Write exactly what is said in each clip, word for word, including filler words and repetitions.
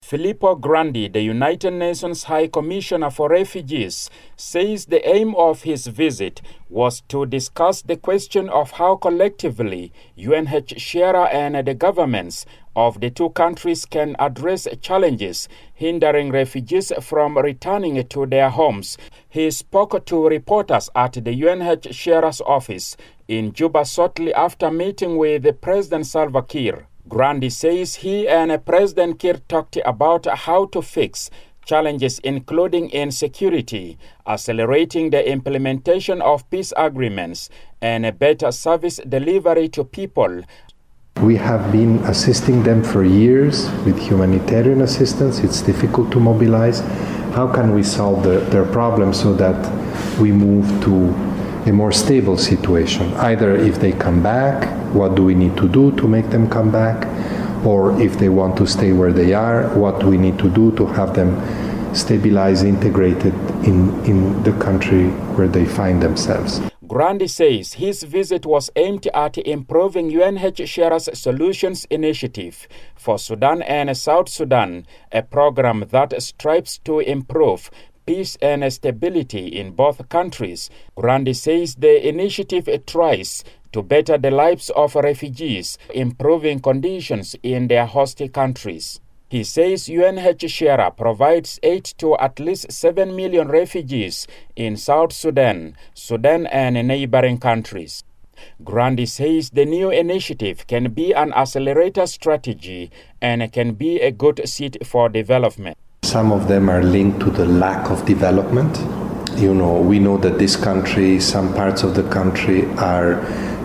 Filippo Grandi, the United Nations High Commissioner for Refugees, says the aim of his visit was to discuss the question of how collectively U N H C R and the governments of the two countries can address challenges hindering refugees from returning to their homes. He spoke to reporters at the U N H C R's office in Juba shortly after meeting with President Salva Kiir. Grandi says he and President Kiir talked about how to fix challenges including insecurity, accelerating the implementation of peace agreements, and a better service delivery to people. We have been assisting them for years with humanitarian assistance. It's difficult to mobilize. How can we solve the, their problems so that we move to a more stable situation? Either if they come back, what do we need to do to make them come back? Or if they want to stay where they are, what do we need to do to have them stabilize, integrated in, in the country where they find themselves? Grandi says his visit was aimed at improving U N H C R's Solutions Initiative for Sudan and South Sudan, a program that strives to improve peace and stability in both countries. Grandi says the initiative tries to better the lives of refugees, improving conditions in their host countries. He says U N H C R provides aid to at least seven million refugees in South Sudan, Sudan and neighboring countries. Grandi says the new initiative can be an accelerator strategy and can be a good seed for development. Some of them are linked to the lack of development. You know, we know that this country, some parts of the country are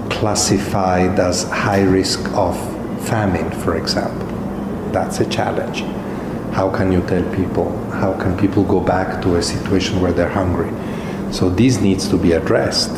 classified as high risk of famine, for example. That's a challenge. How can you tell people, how can people go back to a situation where they're hungry? So this needs to be addressed.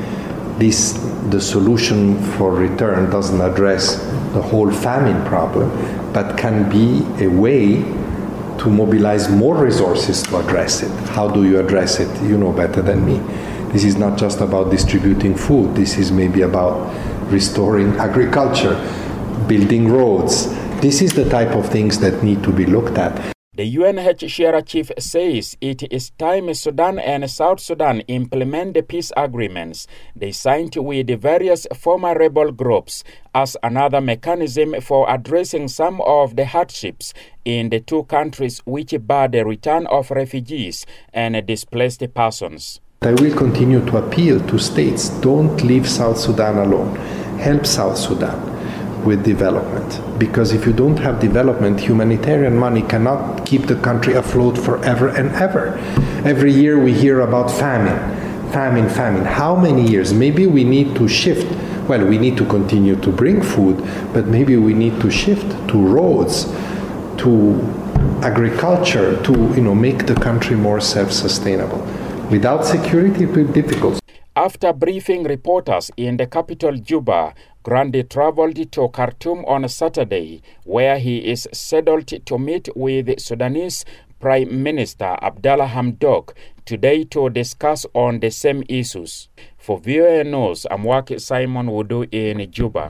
This, the solution for return doesn't address the whole famine problem, but can be a way to mobilize more resources to address it. How do you address it? You know better than me. This is not just about distributing food. This is maybe about restoring agriculture, building roads. This is the type of things that need to be looked at. The U N H C R chief says it is time Sudan and South Sudan implement the peace agreements they signed with the various former rebel groups as another mechanism for addressing some of the hardships in the two countries which bar the return of refugees and displaced persons. I will continue to appeal to states, don't leave South Sudan alone. Help South Sudan with development, because if you don't have development, humanitarian money cannot keep the country afloat forever and ever. Every year we hear about famine, famine, famine. How many years? Maybe we need to shift. Well, we need to continue to bring food, but maybe we need to shift to roads, to agriculture, to you know make the country more self-sustainable. Without security, it will be difficult. After briefing reporters in the capital Juba, Grandi traveled to Khartoum on Saturday, where he is scheduled to meet with Sudanese Prime Minister Abdallah Hamdok today to discuss on the same issues. For V O A News, I'm Waki Simon Wudu in Juba.